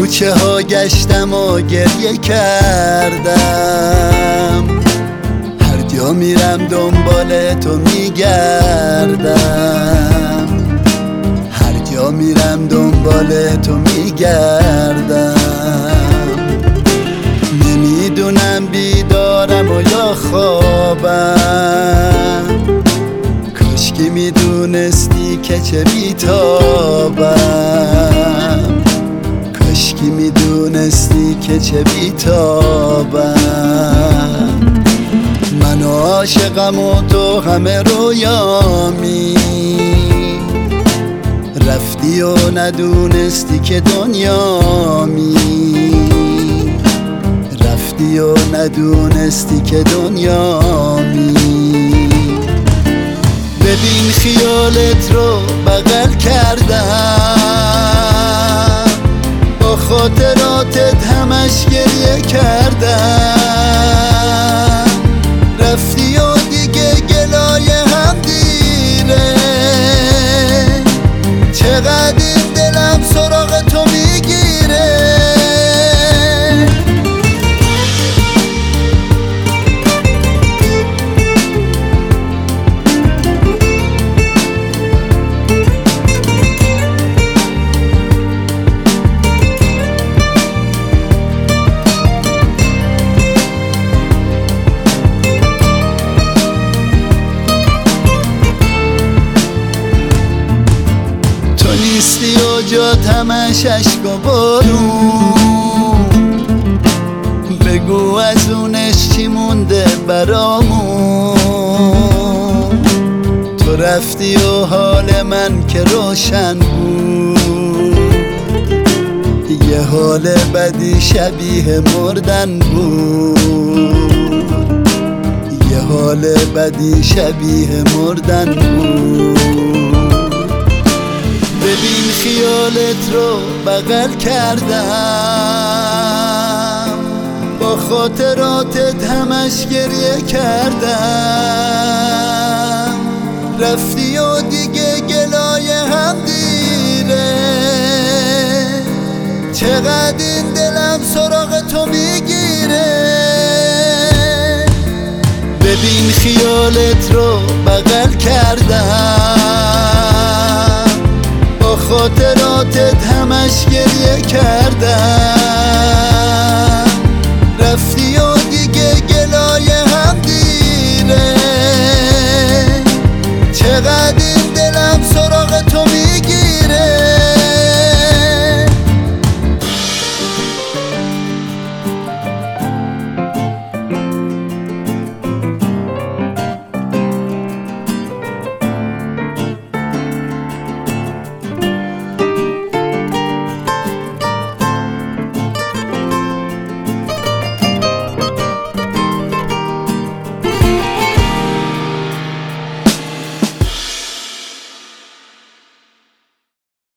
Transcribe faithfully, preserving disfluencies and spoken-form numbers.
کوچه ها گشتم و گریه کردم، هر جا میرم دنبال تو میگردم، هر جا میرم دنبال تو میگردم. نمیدونم بیدارم و یا خوابم، کاشکی میدونستی که چه بیتابم، کاشکی میدونستی که چه بیتابم. من عاشقم و تو همه رویامی، رفتی و ندونستی که دنیامی، رفتی و ندونستی که دنیامی. ببین خیالت رو بغل کردم، با خاطراتت همش گریه کردم. رفتی و دیگه گلای هم دیره، چقدر این دلم سراغ تو میگیره. نیستی و جات همش عشق و بارون، بگو از اونش چی مونده برامون. تو رفتی و حال من که روشن بود، یه حال بدی شبیه مردن بود، یه حال بدی شبیه مردن بود. ببین خیالت رو بغل کردم، با خاطراتت همش گریه کردم. رفتی و دیگه گلای هم دیره، چقدر این دلم سراغ تو میگیره. ببین خیالت رو بغل کردم، خاطراتت همش گریه کردم.